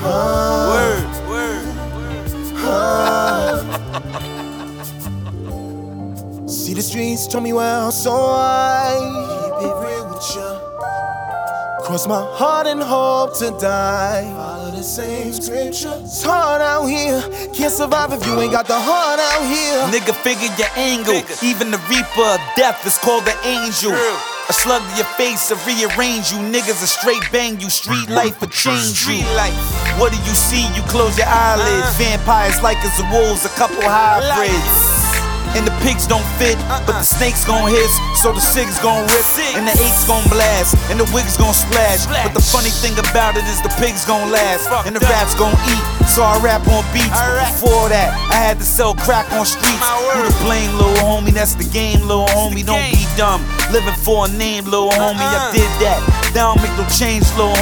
Word. See, the streets told me well, so I keep it real with ya. Cross my heart and hope to die. Follow the same scripture. It's hard out here. Can't survive if you ain't got the heart out here. Nigga, figure your angle. Even the reaper of death is called the angel. A slug to your face to rearrange you. Niggas a straight bang you. Street life will change you. What do you see? You close your eyelids. Vampires like as the wolves, a couple hybrids. And the pigs don't fit, but the snakes gon' hiss, so the SIG's gon' rip, and the 8's gon' blast, and the wigs gon' splash. But the funny thing about it is the pigs gon' last, and the rats gon' eat, so I rap on beats. But before that, I had to sell crack on streets. Who to blame, little homie? That's the game, little homie. Don't be dumb, living for a name, little homie. I did that, now I don't make no change, little homie.